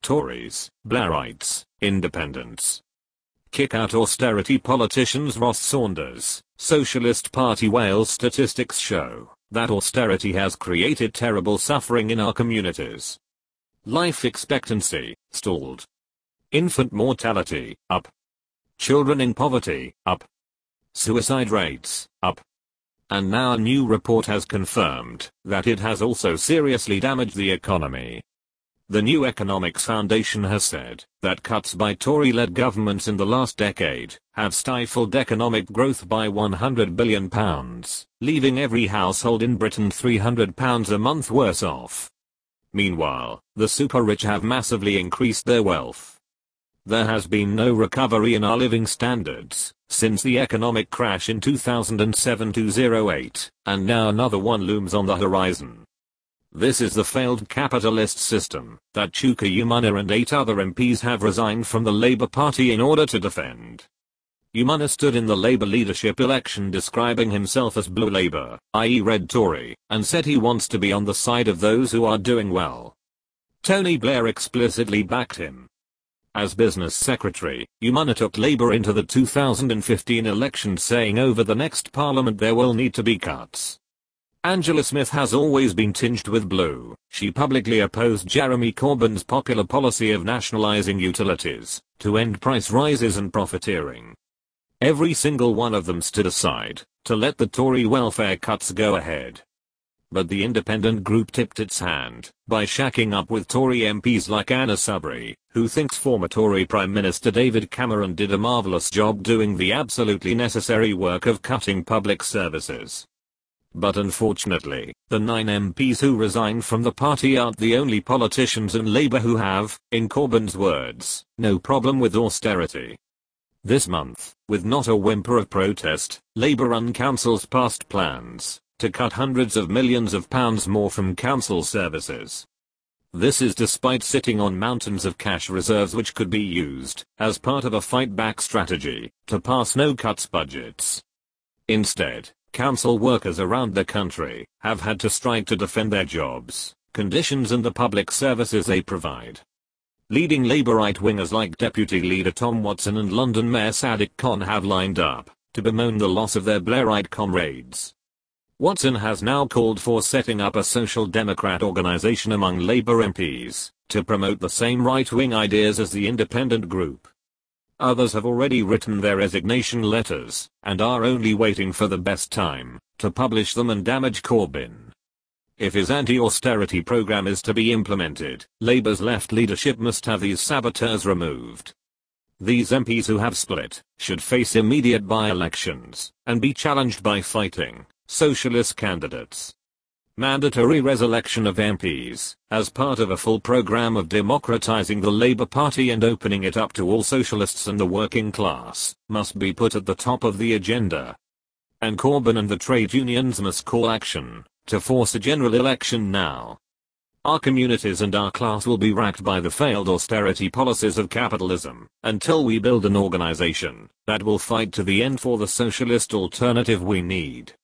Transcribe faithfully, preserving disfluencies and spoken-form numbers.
Tories, Blairites, Independents. Kick out austerity politicians. Ross Saunders, Socialist Party. Wales statistics show that austerity has created terrible suffering in our communities. Life expectancy, stalled. Infant mortality, up. Children in poverty, up. Suicide rates, up. And now a new report has confirmed that it has also seriously damaged the economy. The New Economics Foundation has said that cuts by Tory-led governments in the last decade have stifled economic growth by one hundred billion pounds, leaving every household in Britain three hundred pounds a month worse off. Meanwhile, the super-rich have massively increased their wealth. There has been no recovery in our living standards since the economic crash in two thousand seven to two thousand eight, and now another one looms on the horizon. This is the failed capitalist system that Chuka Umunna and eight other M Ps have resigned from the Labour Party in order to defend. Umunna stood in the Labour leadership election describing himself as Blue Labour, that is Red Tory, and said he wants to be on the side of those who are doing well. Tony Blair explicitly backed him. As business secretary, Umunna took Labour into the two thousand fifteen election saying over the next parliament there will need to be cuts. Angela Smith has always been tinged with blue. She publicly opposed Jeremy Corbyn's popular policy of nationalising utilities to end price rises and profiteering. Every single one of them stood aside to let the Tory welfare cuts go ahead. But the independent group tipped its hand by shacking up with Tory M Ps like Anna Soubry, who thinks former Tory Prime Minister David Cameron did a marvellous job doing the absolutely necessary work of cutting public services. But unfortunately, the nine M Ps who resigned from the party aren't the only politicians in Labour who have, in Corbyn's words, no problem with austerity. This month, with not a whimper of protest, Labour-run councils passed plans to cut hundreds of millions of pounds more from council services. This is despite sitting on mountains of cash reserves which could be used as part of a fight-back strategy to pass no-cuts budgets. Instead, council workers around the country have had to strike to defend their jobs, conditions and the public services they provide. Leading Labour right-wingers like Deputy Leader Tom Watson and London Mayor Sadiq Khan have lined up to bemoan the loss of their Blairite comrades. Watson has now called for setting up a social democrat organisation among Labour M Ps to promote the same right-wing ideas as the independent group. Others have already written their resignation letters and are only waiting for the best time to publish them and damage Corbyn. If his anti-austerity programme is to be implemented, Labour's left leadership must have these saboteurs removed. These M Ps who have split should face immediate by-elections and be challenged by fighting socialist candidates. Mandatory resurrection of M Ps, as part of a full programme of democratising the Labour Party and opening it up to all socialists and the working class, must be put at the top of the agenda. And Corbyn and the trade unions must call action to force a general election now. Our communities and our class will be racked by the failed austerity policies of capitalism until we build an organisation that will fight to the end for the socialist alternative we need.